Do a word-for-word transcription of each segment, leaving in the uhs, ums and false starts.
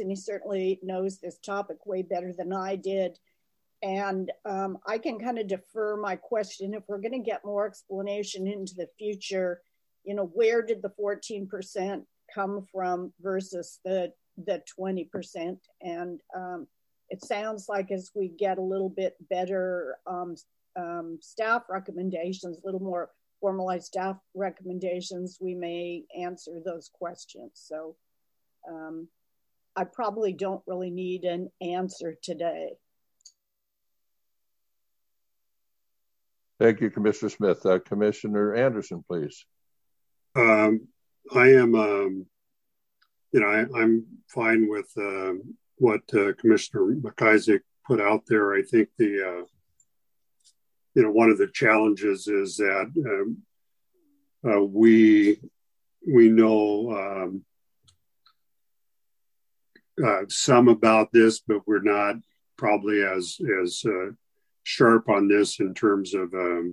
and he certainly knows this topic way better than I did. And um, I can kind of defer my question. If we're going to get more explanation into the future, you know, where did the fourteen percent come from versus the the twenty percent? And um, it sounds like as we get a little bit better um, um, staff recommendations, a little more formalized staff recommendations, we may answer those questions. So um, I probably don't really need an answer today. Thank you, Commissioner Smith. Uh, Commissioner Anderson, please. Um, I am, um, you know, I, I'm fine with uh, what uh, Commissioner McIsaac put out there. I think the, uh, you know, one of the challenges is that um, uh, we we know um, uh, some about this, but we're not probably as as uh, sharp on this in terms of um,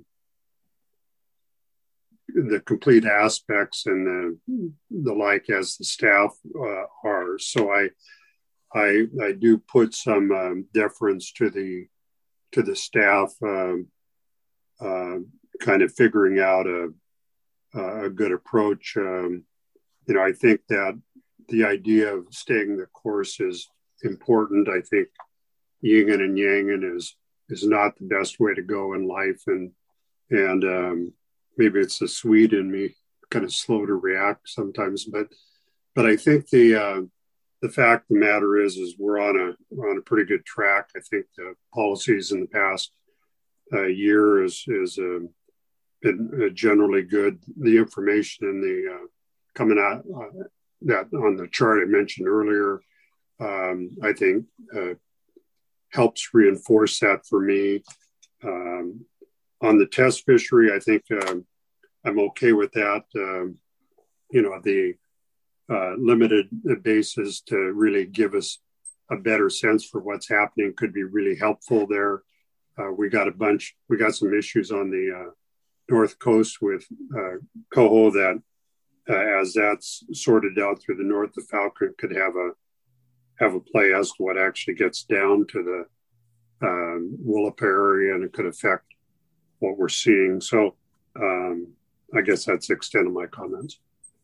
the complete aspects and the, the like as the staff uh, are. So I, I, I do put some um, deference to the to the staff, um, uh, kind of figuring out a a good approach. Um, you know, I think that the idea of staying the course is important. I think yin and yang is is not the best way to go in life, and and um, maybe it's the Swede in me, kind of slow to react sometimes. But but I think the uh, the fact of the matter is is we're on a we're on a pretty good track. I think the policies in the past uh, year is is uh, been uh, generally good. The information in the uh, coming out uh, that on the chart I mentioned earlier, um, I think. Uh, helps reinforce that for me. Um, on the test fishery, I think uh, I'm okay with that. Um, you know, the uh, limited basis to really give us a better sense for what's happening could be really helpful there. Uh, we got a bunch, we got some issues on the uh, North Coast with uh, coho that uh, as that's sorted out through the north, the Falcon could have a have a play as to what actually gets down to the um, Willapa area, and it could affect what we're seeing. So um, I guess that's the extent of my comments.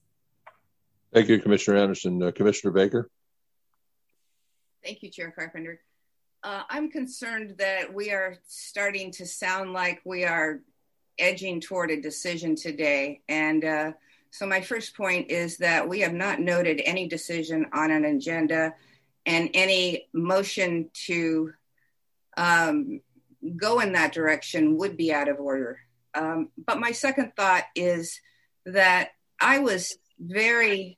Thank you, Commissioner Anderson. Uh, Commissioner Baker. Thank you, Chair Carpenter. Uh, I'm concerned that we are starting to sound like we are edging toward a decision today. And uh, so my first point is that we have not noted any decision on an agenda, and any motion to um, go in that direction would be out of order. Um, but my second thought is that I was very,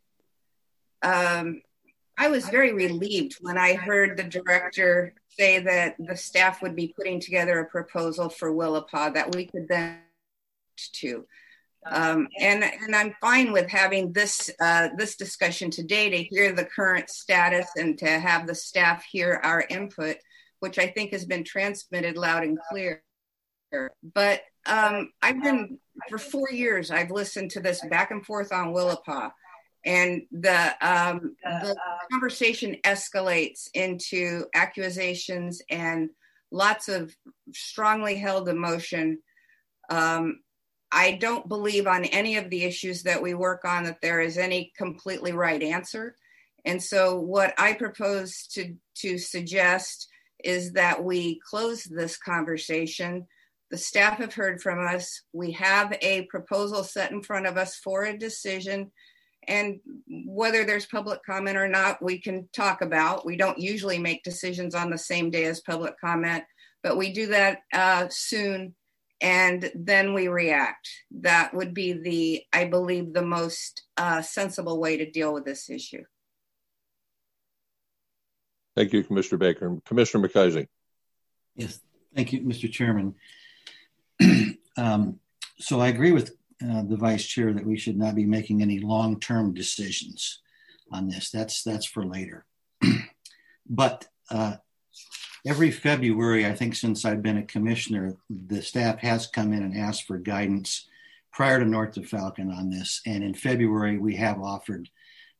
um, I was very relieved when I heard the director say that the staff would be putting together a proposal for Willapa that we could then to. Um, and, and I'm fine with having this uh, this discussion today to hear the current status and to have the staff hear our input, which I think has been transmitted loud and clear. But um, I've been, for four years, I've listened to this back and forth on Willapa, and the, um, the conversation escalates into accusations and lots of strongly held emotion. Um, I don't believe on any of the issues that we work on that there is any completely right answer. And so what I propose to, to suggest is that we close this conversation. The staff have heard from us. We have a proposal set in front of us for a decision. And whether there's public comment or not, we can talk about. We don't usually make decisions on the same day as public comment, but we do that uh, soon. And then we react. That would be the, I believe, the most uh, sensible way to deal with this issue. Thank you, Commissioner Baker. Commissioner McIsaac. Yes, thank you, Mister Chairman. um, so I agree with uh, the Vice Chair that we should not be making any long-term decisions on this. That's that's for later. But uh, every February, I think since I've been a commissioner, the staff has come in and asked for guidance prior to North to Falcon on this. And in February, we have offered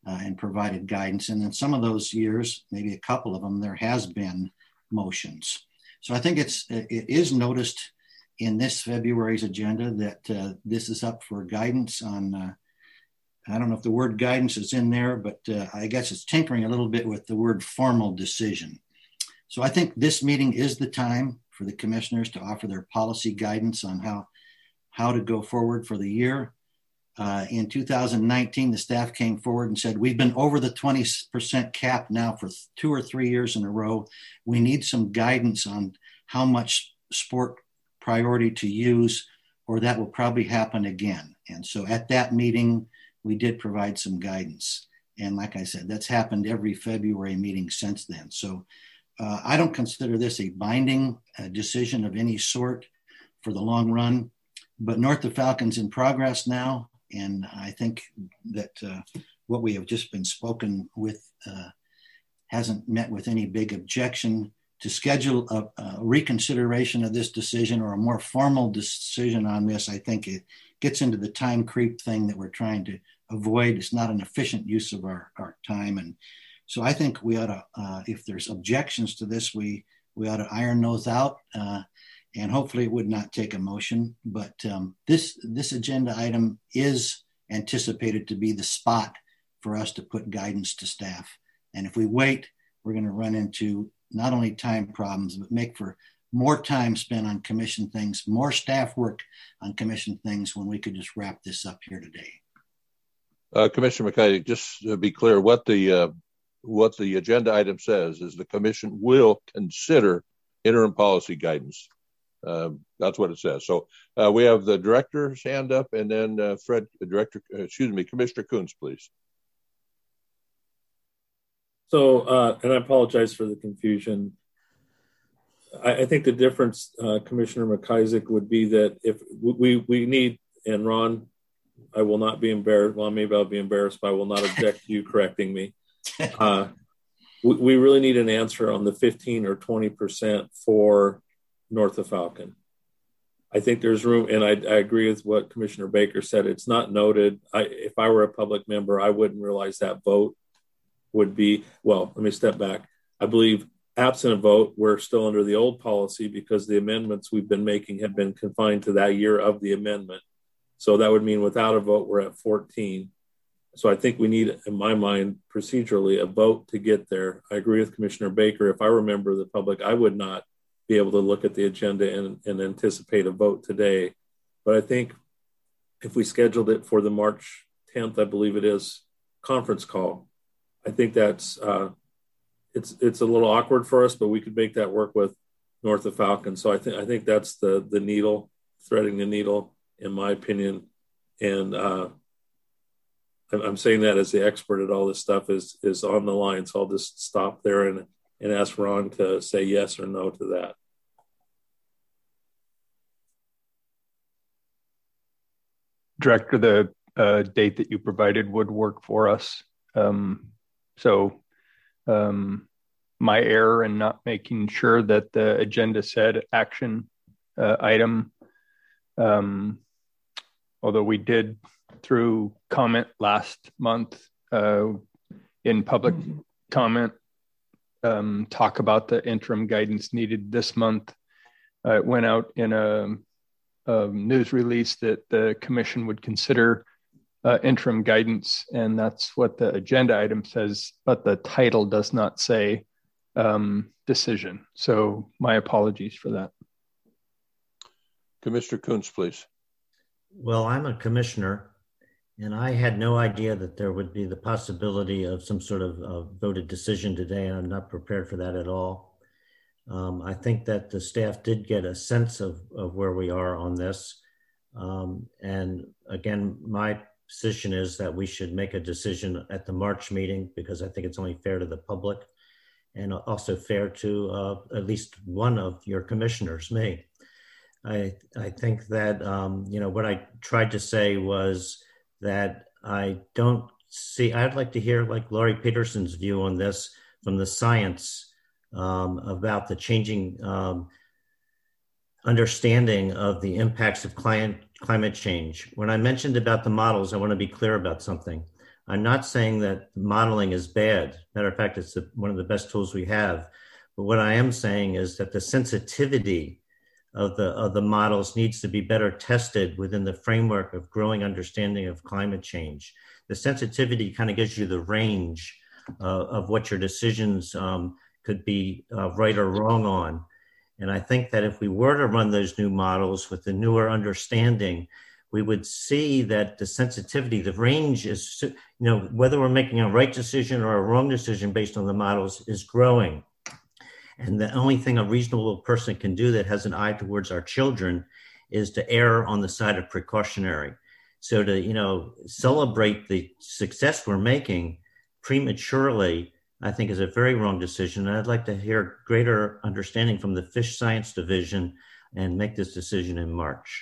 uh, and provided guidance. And in some of those years, maybe a couple of them, there has been motions. So I think it's it is noticed in this February's agenda that uh, this is up for guidance on, uh, I don't know if the word guidance is in there, but uh, I guess it's tinkering a little bit with the word formal decision. So I think this meeting is the time for the commissioners to offer their policy guidance on how, how to go forward for the year. Uh, in two thousand nineteen, the staff came forward and said, we've been over the twenty percent cap now for two or three years in a row. We need some guidance on how much sport priority to use, or that will probably happen again. And so at that meeting, we did provide some guidance. And like I said, that's happened every February meeting since then. So uh, I don't consider this a binding uh, decision of any sort for the long run, but North of Falcon's in progress now. And I think that uh, what we have just been spoken with uh, hasn't met with any big objection. To schedule a, a reconsideration of this decision or a more formal decision on this, I think it gets into the time creep thing that we're trying to avoid. It's not an efficient use of our, our time. And so I think we ought to, uh, if there's objections to this, we, we ought to iron those out. Uh, and hopefully it would not take a motion. But um, this, this agenda item is anticipated to be the spot for us to put guidance to staff. And if we wait, we're going to run into not only time problems, but make for more time spent on commission things, more staff work on commission things when we could just wrap this up here today. Uh, Commissioner McKay, just to be clear, what the uh, what the agenda item says is the commission will consider interim policy guidance. Uh, that's what it says. So uh, we have the director's hand up, and then uh, Fred, the director, uh, excuse me, Commissioner Coons, please. So, uh, and I apologize for the confusion. I, I think the difference, uh, Commissioner McIsaac, would be that if we, we need, and Ron, I will not be embarrassed. Well, maybe I'll be embarrassed, but I will not object to you correcting me. Uh, we, we really need an answer on the fifteen or twenty percent for North of Falcon. I think there's room, and I, I agree with what Commissioner Baker said. It's not noted. I, if I were a public member, I wouldn't realize that vote would be, well, let me step back. I believe absent a vote, we're still under the old policy because the amendments we've been making have been confined to that year of the amendment. So that would mean without a vote, we're at fourteen. So I think we need, in my mind, procedurally, a vote to get there. I agree with Commissioner Baker. If I were a member of the public, I would not be able to look at the agenda and, and anticipate a vote today. But I think if we scheduled it for the March tenth, I believe it is, conference call, I think that's uh, it's it's a little awkward for us, but we could make that work with North of Falcon. So I think I think that's the the needle, threading the needle, in my opinion. And uh, I'm, I'm saying that as the expert at all this stuff is is on the line. So I'll just stop there and and ask Ron to say yes or no to that. Director, the uh, date that you provided would work for us. Um, So um, my error in not making sure that the agenda said action uh, item, um, although we did through comment last month uh, in public comment, um, talk about the interim guidance needed this month. Uh, it went out in a, a news release that the commission would consider Uh, interim guidance, and that's what the agenda item says, but the title does not say um, decision. So my apologies for that. Commissioner Coons, please. Well, I'm a commissioner, and I had no idea that there would be the possibility of some sort of uh, voted decision today, and I'm not prepared for that at all. Um, I think that the staff did get a sense of, of where we are on this. Um, and again, my position is that we should make a decision at the March meeting because I think it's only fair to the public and also fair to uh, at least one of your commissioners, me. I, I think that, um, you know, what I tried to say was that I don't see, I'd like to hear like Laurie Peterson's view on this from the science um, about the changing um, understanding of the impacts of climate climate change. When I mentioned about the models, I want to be clear about something. I'm not saying that modeling is bad. Matter of fact, it's the, one of the best tools we have. But what I am saying is that the sensitivity of the of the models needs to be better tested within the framework of growing understanding of climate change. The sensitivity kind of gives you the range uh, of what your decisions um, could be uh, right or wrong on. And I think that if we were to run those new models with the newer understanding, we would see that the sensitivity, the range is, you know, whether we're making a right decision or a wrong decision based on the models is growing. And the only thing a reasonable person can do that has an eye towards our children is to err on the side of precautionary. So to, you know, celebrate the success we're making prematurely, I think is a very wrong decision. And I'd like to hear greater understanding from the Fish Science Division and make this decision in March.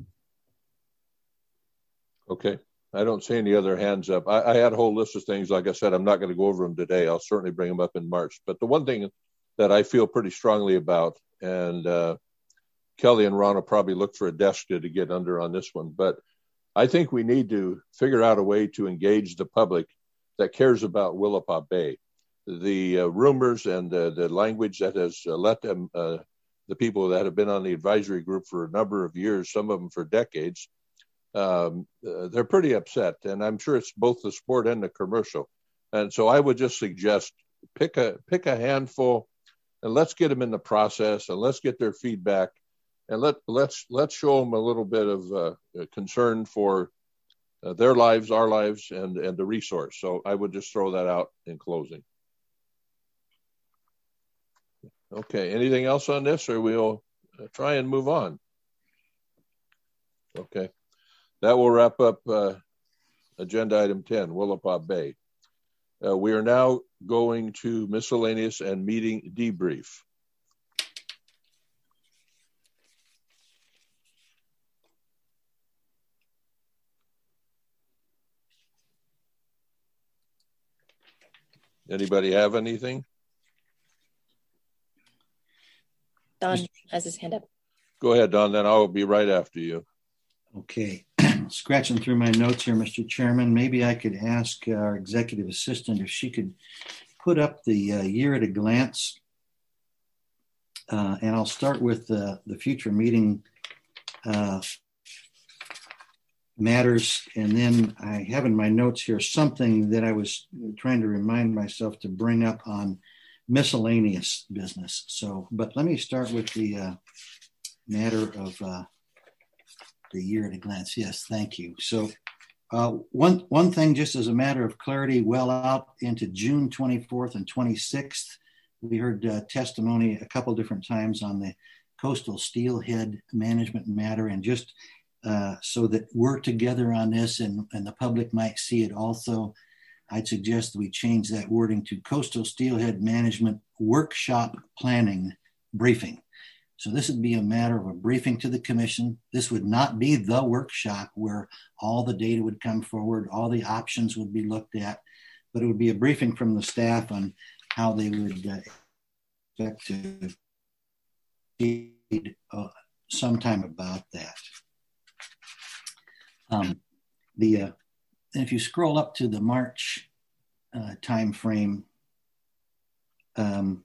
Okay. I don't see any other hands up. I, I had a whole list of things. Like I said, I'm not going to go over them today. I'll certainly bring them up in March. But the one thing that I feel pretty strongly about, and uh, Kelly and Ron will probably look for a desk to, to get under on this one, but I think we need to figure out a way to engage the public that cares about Willapa Bay. The uh, rumors and uh, the language that has uh, let them, uh, the people that have been on the advisory group for a number of years, some of them for decades, um, uh, they're pretty upset. And I'm sure it's both the sport and the commercial. And so I would just suggest pick a pick a handful and let's get them in the process and let's get their feedback and let let's let's show them a little bit of uh, concern for uh, their lives, our lives, and and the resource. So I would just throw that out in closing. Okay. Anything else on this, or we'll try and move on? Okay. That will wrap up uh, agenda item ten, Willapa Bay. Uh, we are now going to miscellaneous and meeting debrief. Anybody have anything? Don has his hand up. Go ahead, Don, then I'll be right after you. Okay. Scratching through my notes here, Mister Chairman, maybe I could ask our executive assistant if she could put up the uh, year at a glance. Uh, and I'll start with uh, the future meeting uh, matters. And then I have in my notes here something that I was trying to remind myself to bring up on miscellaneous business. So, but let me start with the uh, matter of uh, the year at a glance. Yes, thank you. So uh, one one thing, just as a matter of clarity, well out into June twenty-fourth and twenty-sixth, we heard uh, testimony a couple different times on the coastal steelhead management matter. And just uh, so that we're together on this and, and the public might see it also, I'd suggest that we change that wording to coastal steelhead management workshop planning briefing. So this would be a matter of a briefing to the commission. This would not be the workshop where all the data would come forward, all the options would be looked at, but it would be a briefing from the staff on how they would uh, expect to proceed uh, sometime about that. Um, the uh, if you scroll up to the March uh, time frame, um,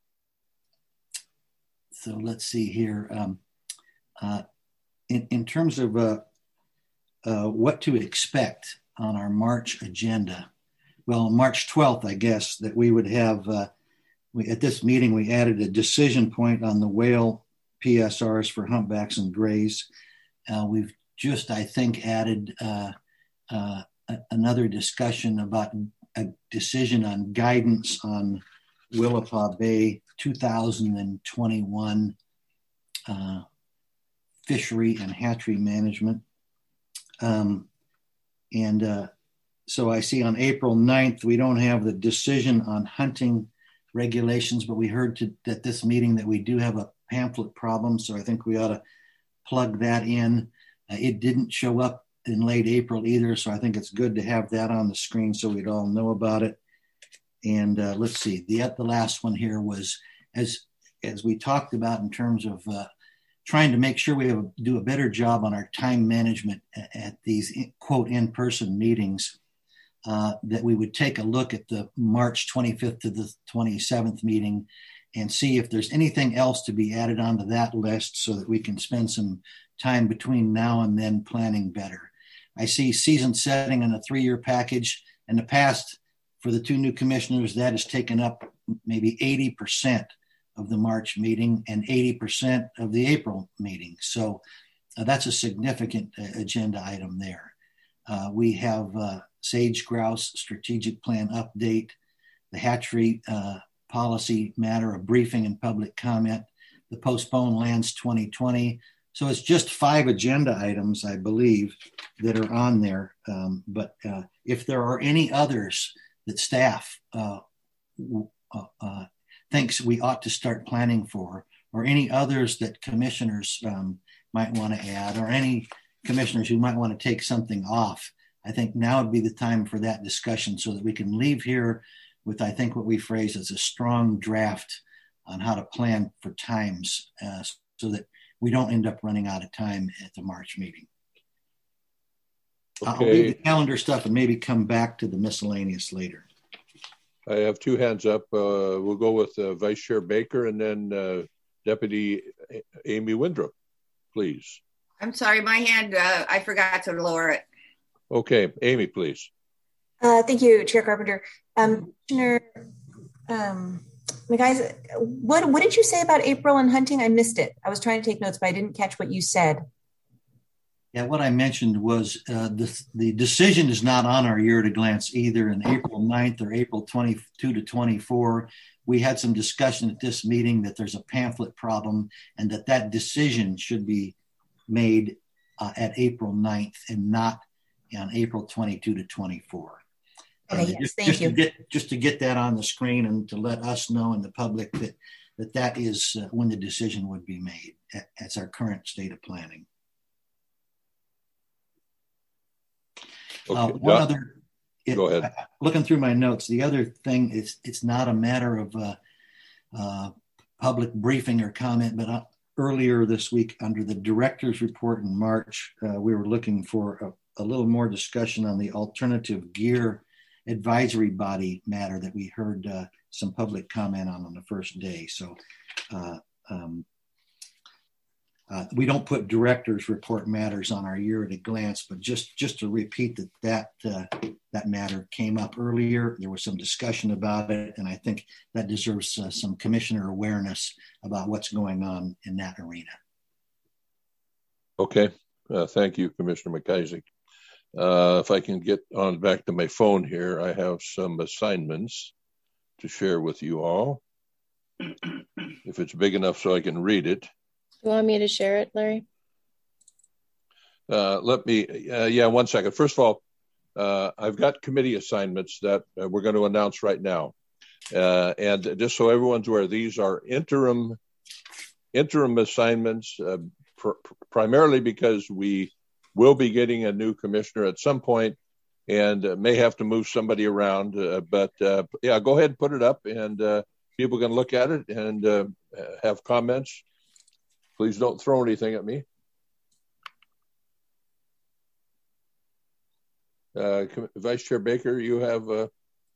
so let's see here. Um, uh, in, in terms of uh, uh, what to expect on our March agenda, well, March twelfth, I guess, that we would have, uh, we, at this meeting, we added a decision point on the whale P S Rs for humpbacks and grays. Uh, we've just, I think, added uh, uh, a, another discussion about a decision on guidance on Willapa Bay two thousand twenty-one uh, fishery and hatchery management. Um, and uh, so I see on April ninth, we don't have the decision on hunting regulations, but we heard to, at this meeting that we do have a pamphlet problem. So I think we ought to plug that in. Uh, it didn't show up in late April either. So I think it's good to have that on the screen so we'd all know about it. And uh, let's see, the, the last one here was, as, as we talked about in terms of uh, trying to make sure we have, do a better job on our time management at, at these, quote, in-person meetings. uh, that we would take a look at the March twenty-fifth to the twenty-seventh meeting and see if there's anything else to be added onto that list so that we can spend some time between now and then planning better. I see season setting on a three-year package. In the past, for the two new commissioners, that has taken up maybe eighty percent of the March meeting and eighty percent of the April meeting. So uh, that's a significant uh, agenda item there. Uh, we have uh, sage grouse strategic plan update, the hatchery uh, policy matter, a briefing and public comment, the postponed lands twenty twenty. So it's just five agenda items, I believe, that are on there. Um, but uh, if there are any others that staff uh, uh, uh, thinks we ought to start planning for, or any others that commissioners um, might want to add, or any commissioners who might want to take something off, I think now would be the time for that discussion so that we can leave here with, I think, what we phrase as a strong draft on how to plan for times uh, so that we don't end up running out of time at the March meeting. Okay. I'll leave the calendar stuff and maybe come back to the miscellaneous later. I have two hands up. Uh, we'll go with uh, Vice Chair Baker and then uh, Deputy Amy Windrop, please. I'm sorry, my hand, uh, I forgot to lower it. Okay, Amy, please. Uh, thank you, Chair Carpenter. Um, Commissioner um, McIsaac, what, what did you say about April and hunting? I missed it. I was trying to take notes, but I didn't catch what you said. Yeah, what I mentioned was uh, the, the decision is not on our year at a glance either in April ninth or April twenty-two to twenty-four. We had some discussion at this meeting that there's a pamphlet problem and that that decision should be made uh, at April ninth and not on April twenty-two to twenty-four. Okay, and yes, just, thank just you. To get, just to get that on the screen and to let us know and the public that that, that is uh, when the decision would be made. That's our current state of planning. Okay. Uh, one yeah. other, it, Go ahead. Uh, looking through my notes, the other thing is it's not a matter of uh, uh, public briefing or comment, but uh, earlier this week under the director's report in March, uh, we were looking for a, a little more discussion on the alternative gear advisory body matter that we heard uh, some public comment on on the first day. So uh, um, Uh, we don't put directors report matters on our year at a glance, but just, just to repeat that that, uh, that matter came up earlier. There was some discussion about it, and I think that deserves uh, some commissioner awareness about what's going on in that arena. Okay. Uh, thank you, Commissioner McIsaac. Uh, if I can get on back to my phone here, I have some assignments to share with you all. If it's big enough so I can read it. You want me to share it, Larry? Uh, let me, uh, yeah, one second. First of all, uh, I've got committee assignments that uh, we're going to announce right now. Uh, and just so everyone's aware, these are interim interim assignments, uh, pr- primarily because we will be getting a new commissioner at some point and uh, may have to move somebody around. Uh, but uh, yeah, go ahead and put it up and uh, people can look at it and uh, have comments. Please don't throw anything at me. Uh, Vice Chair Baker, you have... Uh...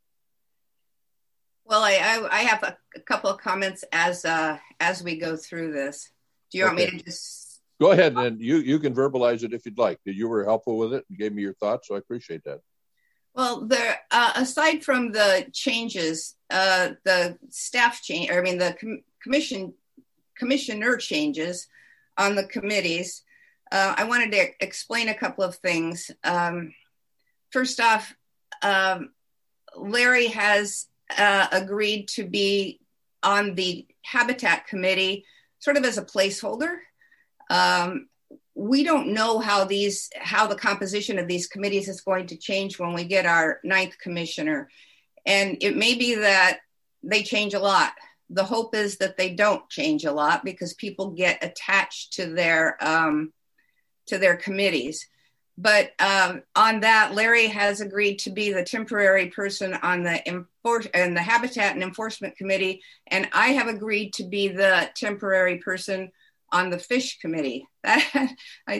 Well, I, I, I have a, a couple of comments as uh, as we go through this. Do you okay. want me to just... Go ahead, and you, you can verbalize it if you'd like. You were helpful with it and gave me your thoughts, so I appreciate that. Well, there, uh, aside from the changes, uh, the staff change, I mean, the com- commission commissioner changes on the committees, uh, I wanted to explain a couple of things. Um, first off, um, Larry has uh, agreed to be on the Habitat Committee sort of as a placeholder. Um, we don't know how these, how the composition of these committees is going to change when we get our ninth commissioner. And it may be that they change a lot. The hope is that they don't change a lot because people get attached to their um, to their committees. But um, on that, Larry has agreed to be the temporary person on the enfor- and the Habitat and Enforcement Committee, and I have agreed to be the temporary person on the Fish Committee. That I think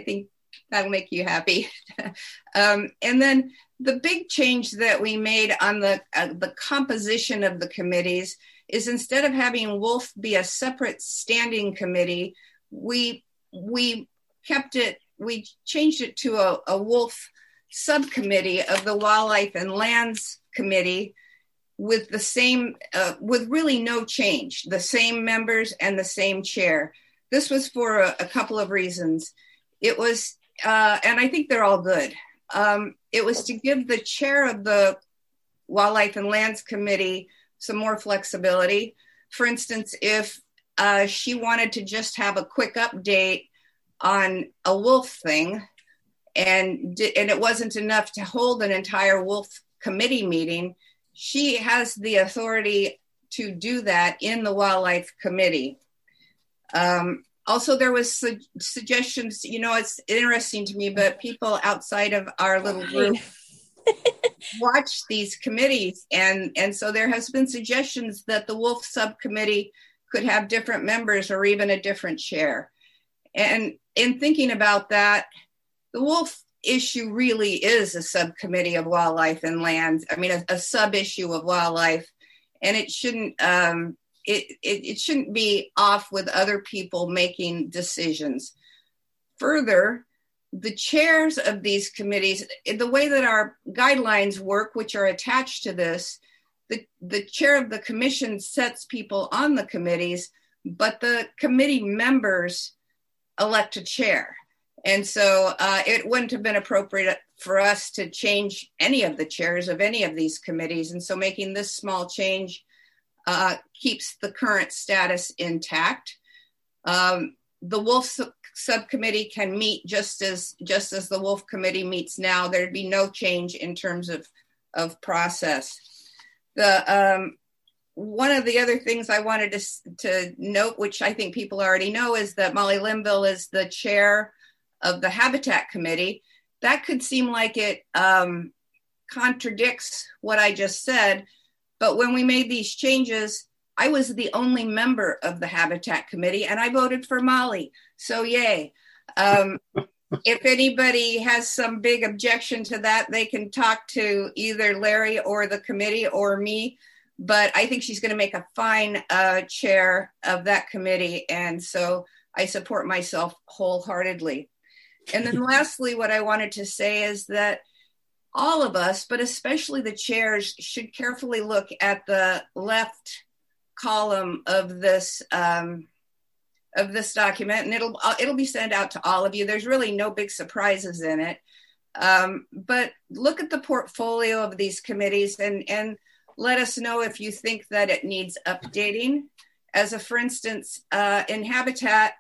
that'll make you happy. um, and then the big change that we made on the uh, the composition of the committees is instead of having Wolf be a separate standing committee, we we kept it, we changed it to a, a Wolf subcommittee of the Wildlife and Lands Committee with the same, uh, with really no change, the same members and the same chair. This was for a, a couple of reasons. It was, uh, and I think they're all good. Um, it was to give the chair of the Wildlife and Lands Committee some more flexibility. For instance, if uh, she wanted to just have a quick update on a wolf thing, and, and it wasn't enough to hold an entire wolf committee meeting, she has the authority to do that in the Wildlife Committee. Um, also, there was su- suggestions, you know, it's interesting to me, but people outside of our little group watch these committees. And, and so there has been suggestions that the Wolf subcommittee could have different members or even a different chair. And in thinking about that, the wolf issue really is a subcommittee of wildlife and lands. I mean, a, a sub issue of wildlife, and it shouldn't um, it, it it shouldn't be off with other people making decisions. Further, the chairs of these committees, the way that our guidelines work, which are attached to this, the, the chair of the commission sets people on the committees, but the committee members elect a chair. And so uh, it wouldn't have been appropriate for us to change any of the chairs of any of these committees. And so making this small change uh, keeps the current status intact. Um, the Wolf sub- subcommittee can meet just as just as the Wolf committee meets now. There'd be no change in terms of, of process. The um, one of the other things I wanted to, to note, which I think people already know, is that Molly Linville is the chair of the Habitat Committee. That could seem like it um, contradicts what I just said, but when we made these changes, I was the only member of the Habitat Committee and I voted for Molly, so yay. Um, if anybody has some big objection to that, they can talk to either Larry or the committee or me, but I think she's gonna make a fine uh, chair of that committee, and so I support myself wholeheartedly. And then lastly, what I wanted to say is that all of us, but especially the chairs, should carefully look at the left column of this um, of this document, and it'll it'll be sent out to all of you. There's really no big surprises in it, um, but look at the portfolio of these committees and and let us know if you think that it needs updating. As a for instance, uh, in Habitat,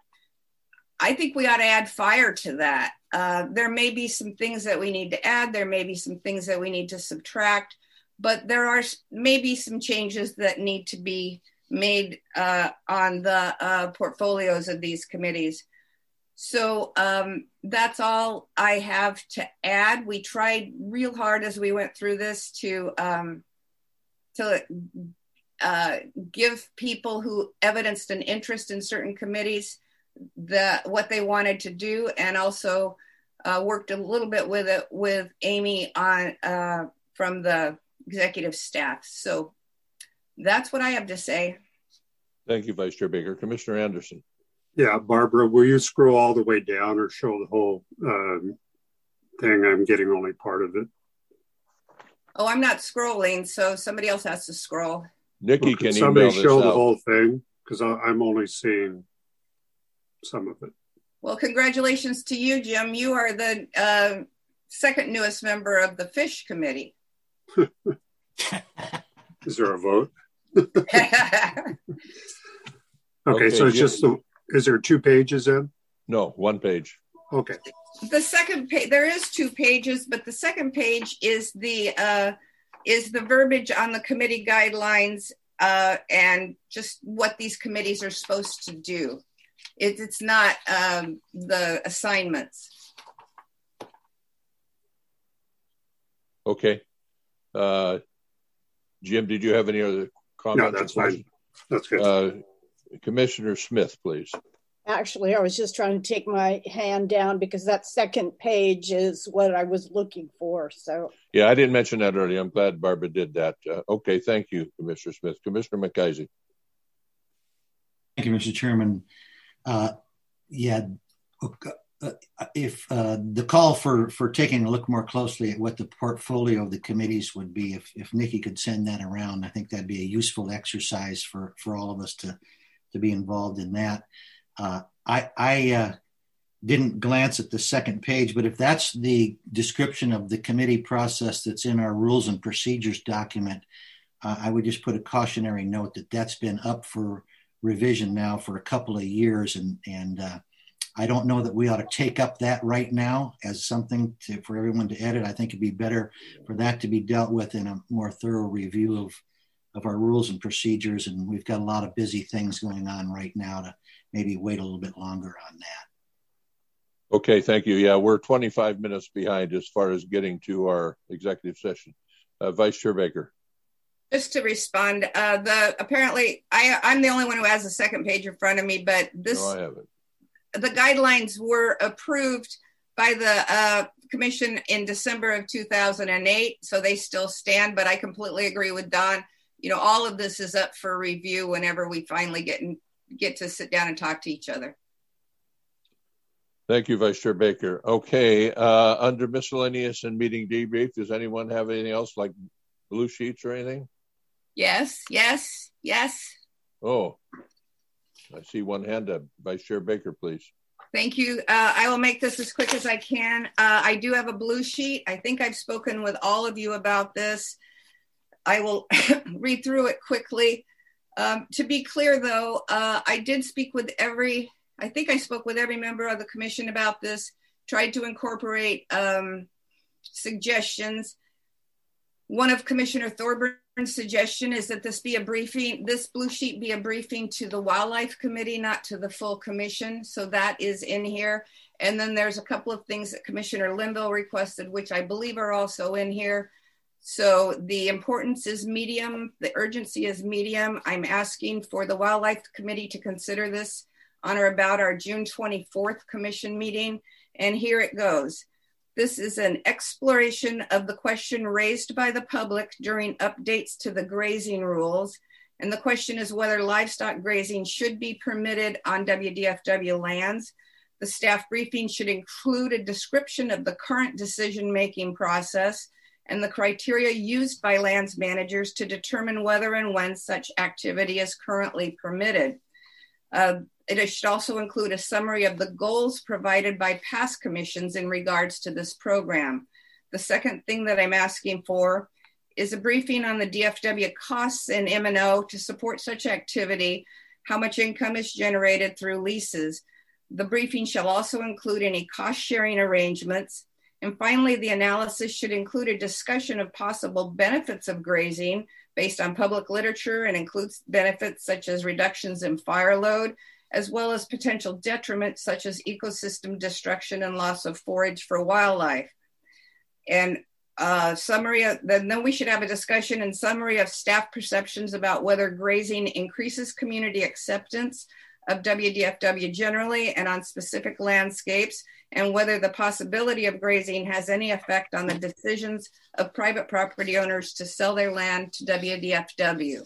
I think we ought to add fire to that. Uh, there may be some things that we need to add. There may be some things that we need to subtract, but there are maybe some changes that need to be made uh, on the uh, portfolios of these committees. So um, that's all I have to add. We tried real hard as we went through this to, um, to uh, give people who evidenced an interest in certain committees the what they wanted to do, and also uh, worked a little bit with it with Amy on uh, from the executive staff. So that's what I have to say. Thank you, Vice Chair Baker. Commissioner Anderson. Yeah, Barbara, will you scroll all the way down or show the whole um, thing? I'm getting only part of it. Oh, I'm not scrolling, so somebody else has to scroll. Nikki, well, can, can somebody show out? the whole thing? Because I'm only seeing some of it. Well, congratulations to you, Jim. You are the uh, second newest member of the Fish Committee. Is there a vote? okay, okay, so it's Jim. just the, is there two pages in? No, one page. Okay. The second page, there is two pages, but the second page is the uh, is the verbiage on the committee guidelines uh, and just what these committees are supposed to do. It, it's not um, the assignments. Okay. Uh, Jim, did you have any other comments? No, that's fine. That's good. Uh, Commissioner Smith, please. Actually, I was just trying to take my hand down because that second page is what I was looking for. So yeah, I didn't mention that earlier. I'm glad Barbara did that. Uh, okay, thank you, Commissioner Smith. Commissioner McIsaac. Thank you, Mister Chairman. Uh, yeah, uh, if uh, the call for, for taking a look more closely at what the portfolio of the committees would be, if, if Nikki could send that around, I think that'd be a useful exercise for, for all of us to, to be involved in that. Uh, I, I uh, didn't glance at the second page, but if that's the description of the committee process that's in our rules and procedures document, uh, I would just put a cautionary note that that's been up for revision now for a couple of years. And, and uh, I don't know that we ought to take up that right now as something to, for everyone to edit. I think it'd be better for that to be dealt with in a more thorough review of, of our rules and procedures. And we've got a lot of busy things going on right now to maybe wait a little bit longer on that. Okay, thank you. Yeah, we're twenty-five minutes behind as far as getting to our executive session. Uh, Vice Chair Baker. Just to respond, uh, the apparently I, I'm the only one who has a second page in front of me, but this no, I haven't. The guidelines were approved by the uh, commission in December of two thousand eight, so they still stand. But I completely agree with Don. You know, all of this is up for review whenever we finally get in, get to sit down and talk to each other. Thank you, Vice Chair Baker. Okay, uh, under miscellaneous and meeting debrief, does anyone have anything else like blue sheets or anything? Yes, yes, yes. Oh, I see one hand up. Vice Chair Baker, please. Thank you. Uh, I will make this as quick as I can. Uh, I do have a blue sheet. I think I've spoken with all of you about this. I will read through it quickly. Um, to be clear, though, uh, I did speak with every, I think I spoke with every member of the commission about this, tried to incorporate um, suggestions. One of Commissioner Thorburn suggestion is that this be a briefing, this blue sheet be a briefing to the Wildlife Committee, not to the full commission. So that is in here. And then there's a couple of things that Commissioner Linville requested, which I believe are also in here. So the importance is medium, the urgency is medium. I'm asking for the Wildlife Committee to consider this on or about our June twenty-fourth commission meeting. And here it goes. This is an exploration of the question raised by the public during updates to the grazing rules. And the question is whether livestock grazing should be permitted on W D F W lands. The staff briefing should include a description of the current decision-making process and the criteria used by lands managers to determine whether and when such activity is currently permitted. Uh, It should also include a summary of the goals provided by past commissions in regards to this program. The second thing that I'm asking for is a briefing on the D F W costs and M and O to support such activity, how much income is generated through leases. The briefing shall also include any cost sharing arrangements. And finally, the analysis should include a discussion of possible benefits of grazing based on public literature and includes benefits such as reductions in fire load, as well as potential detriments such as ecosystem destruction and loss of forage for wildlife. And uh, summary, of, then, then we should have a discussion and summary of staff perceptions about whether grazing increases community acceptance of W D F W generally and on specific landscapes, and whether the possibility of grazing has any effect on the decisions of private property owners to sell their land to W D F W.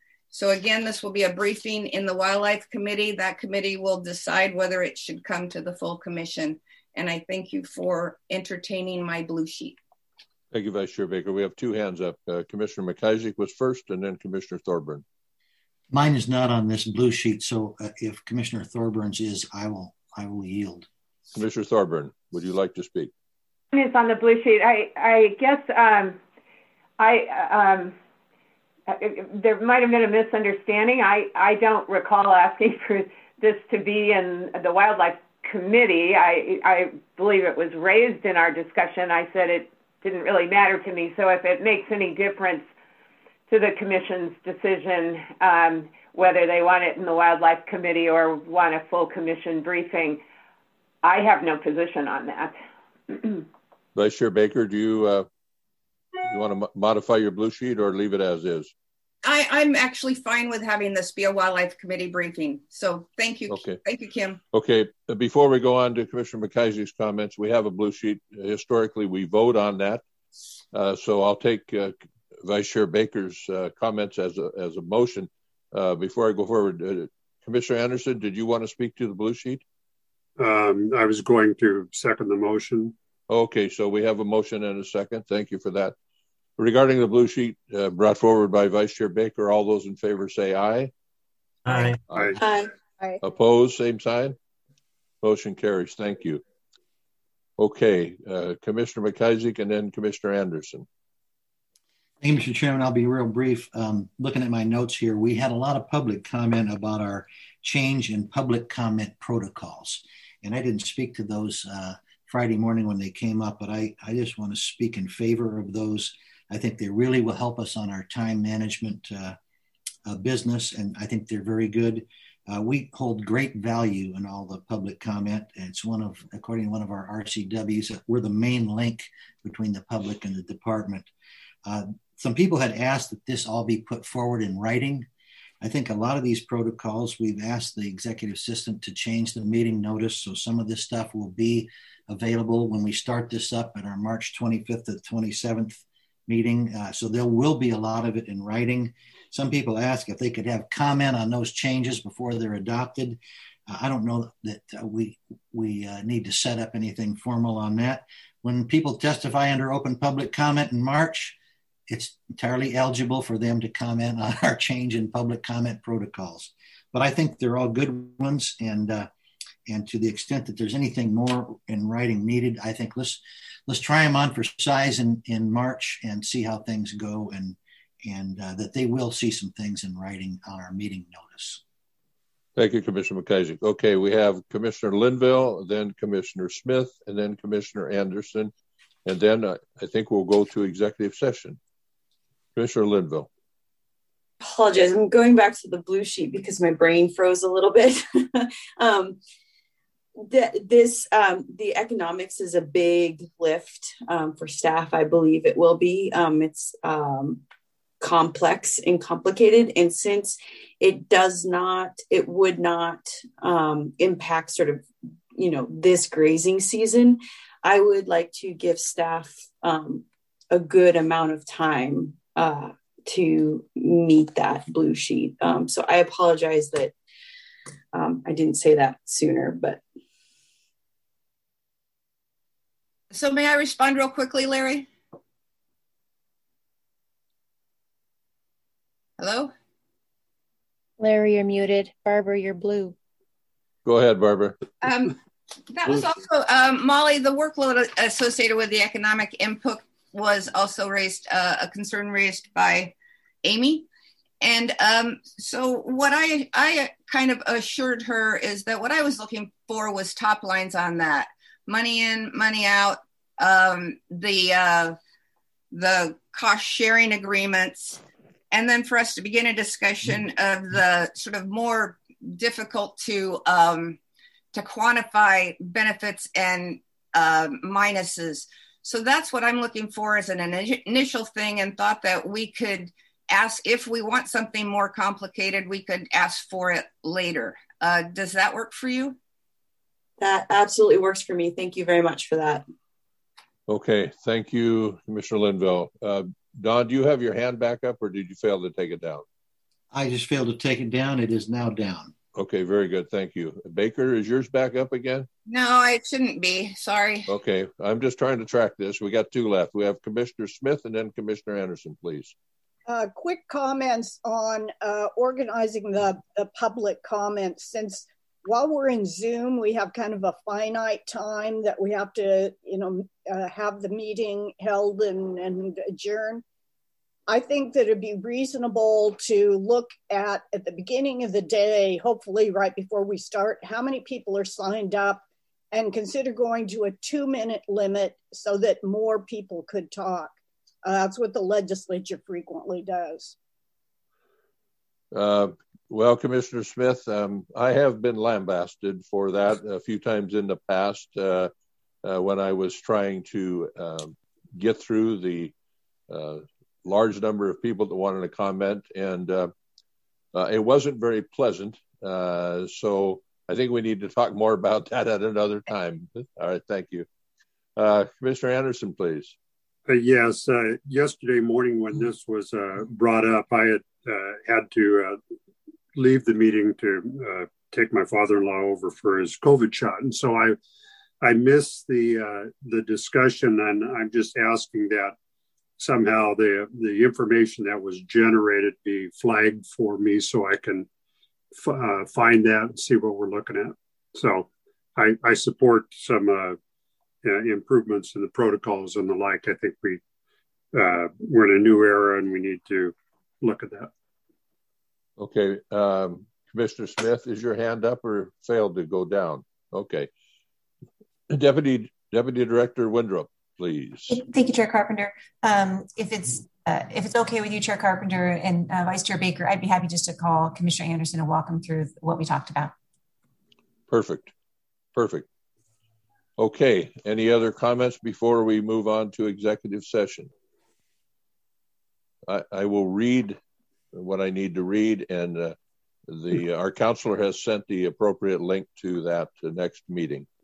So again, this will be a briefing in the Wildlife Committee. That committee will decide whether it should come to the full commission. And I thank you for entertaining my blue sheet. Thank you, Vice Chair Baker. We have two hands up. Uh, Commissioner McIsaac was first and then Commissioner Thorburn. Mine is not on this blue sheet. So uh, if Commissioner Thorburn's is, I will, I will yield. Commissioner Thorburn, would you like to speak? It's on the blue sheet. I, I guess um, I, um, there might have been a misunderstanding. I, I don't recall asking for this to be in the Wildlife Committee. I, I believe it was raised in our discussion. I said it didn't really matter to me. So if it makes any difference to the commission's decision, um, whether they want it in the Wildlife Committee or want a full commission briefing, I have no position on that. Vice Chair Baker, do you, uh, you want to mo- modify your blue sheet or leave it as is? I, I'm actually fine with having this be a wildlife committee briefing. So thank you. Okay. Thank you, Kim. Okay. Before we go on to Commissioner McIsaac's comments, we have a blue sheet. Historically, we vote on that. Uh, so I'll take uh, Vice Chair Baker's uh, comments as a, as a motion. Uh, before I go forward, uh, Commissioner Anderson, did you want to speak to the blue sheet? Um, I was going to second the motion. Okay. So we have a motion and a second. Thank you for that. Regarding the blue sheet uh, brought forward by Vice Chair Baker, all those in favor say aye. Aye. Aye. Aye. Aye. Opposed, same sign. Motion carries. Thank you. Okay, uh, Commissioner McIsaac and then Commissioner Anderson. Thank you, Mister Chairman. I'll be real brief. Um, looking at my notes here, we had a lot of public comment about our change in public comment protocols. And I didn't speak to those uh, Friday morning when they came up, but I, I just want to speak in favor of those. I think they really will help us on our time management uh, uh, business, and I think they're very good. Uh, we hold great value in all the public comment. It's one of, according to one of our R C Ws, that we're the main link between the public and the department. Uh, some people had asked that this all be put forward in writing. I think a lot of these protocols, we've asked the executive assistant to change the meeting notice, so some of this stuff will be available when we start this up at our March twenty-fifth to twenty-seventh meeting. Uh, so there will be a lot of it in writing. Some people ask if they could have comment on those changes before they're adopted. Uh, I don't know that uh, we we uh, need to set up anything formal on that. When people testify under open public comment in March, it's entirely eligible for them to comment on our change in public comment protocols. But I think they're all good ones, and uh, and to the extent that there's anything more in writing needed, I think let's let's try them on for size in, in March and see how things go, and and uh, that they will see some things in writing on our meeting notice. Thank you, Commissioner McIsaac. Okay, we have Commissioner Linville, then Commissioner Smith, and then Commissioner Anderson, and then uh, I think we'll go to executive session. Commissioner Linville. Apologize, I'm going back to the blue sheet because my brain froze a little bit. um, the, this, um, the economics is a big lift um, for staff. I believe it will be. Um, it's um, complex and complicated. And since it does not, it would not um, impact sort of, you know, this grazing season, I would like to give staff um, a good amount of time uh, to meet that blue sheet. Um, so I apologize that um, I didn't say that sooner, but. So may I respond real quickly, Larry? Hello? Larry, you're muted. Barbara, you're blue. Go ahead, Barbara. Um, that was also, um, Molly, the workload associated with the economic input was also raised, uh, a concern raised by Amy. And um, so what I, I kind of assured her is that what I was looking for was top lines on that. Money in, money out, um, the, uh, the cost sharing agreements, and then for us to begin a discussion of the sort of more difficult to, um, to quantify benefits and uh, minuses. So that's what I'm looking for as an initial thing, and thought that we could ask if we want something more complicated, we could ask for it later. Uh, does that work for you? That absolutely works for me. Thank you very much for that. Okay, thank you, Commissioner Linville. Uh, Don, do you have your hand back up, or did you fail to take it down? I just failed to take it down. It is now down. Okay, very good. Thank you. Baker, is yours back up again? No, it shouldn't be. Sorry. Okay, I'm just trying to track this. We got two left. We have Commissioner Smith and then Commissioner Anderson, please. Uh, quick comments on uh, organizing the, the public comments. Since while we're in Zoom, we have kind of a finite time that we have to, you know, uh, have the meeting held and, and adjourn. I think that it'd be reasonable to look at, at the beginning of the day, hopefully right before we start, how many people are signed up, and consider going to a two minute limit so that more people could talk. Uh, that's what the legislature frequently does. Uh, well, Commissioner Smith, um, I have been lambasted for that a few times in the past uh, uh, when I was trying to uh, get through the uh, large number of people that wanted to comment, and uh, uh, it wasn't very pleasant. Uh, so I think we need to talk more about that at another time. All right, thank you. Uh, Commissioner Anderson, please. Uh, yes, uh, yesterday morning when this was uh, brought up, I had uh, had to uh, leave the meeting to uh, take my father-in-law over for his COVID shot, and so I I missed the uh, the discussion, and I'm just asking that somehow the the information that was generated be flagged for me so I can f- uh, find that and see what we're looking at. So I, I support some uh, uh, improvements in the protocols and the like. I think we uh, we're in a new era and we need to look at that. Okay, um, Commissioner Smith, is your hand up or failed to go down? Okay, Deputy Deputy Director Windrop, please. Thank you, Chair Carpenter. Um, if it's uh, if it's okay with you, Chair Carpenter and uh, Vice Chair Baker, I'd be happy just to call Commissioner Anderson and walk him through what we talked about. Perfect. Perfect. Okay. Any other comments before we move on to executive session? I, I will read what I need to read, and uh, the our counselor has sent the appropriate link to that uh, next meeting.